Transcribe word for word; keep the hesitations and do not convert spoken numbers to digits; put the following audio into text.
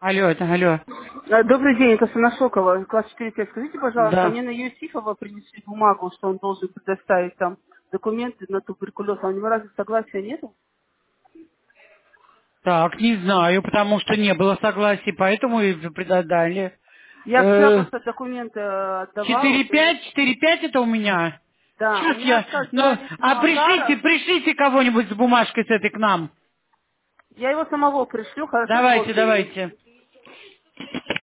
Алло, это алло. Э, Добрый день, это Санашокова, класс четыре пять. Скажите, пожалуйста, Да. мне на Юсифова принесли бумагу, что он должен предоставить там документы на туберкулез, а у него разве согласия нету? Так, не знаю, потому что не было согласия, поэтому и предадали. Я вчера Э, просто документы э, отдавала, Четыре то есть, пять, четыре пять это у меня. да, у Сейчас меня я... Ну, сказали а пришлите, Самокара, пришлите кого-нибудь с бумажкой с этой к нам. я его самого пришлю, хорошо, Давайте, копию. давайте.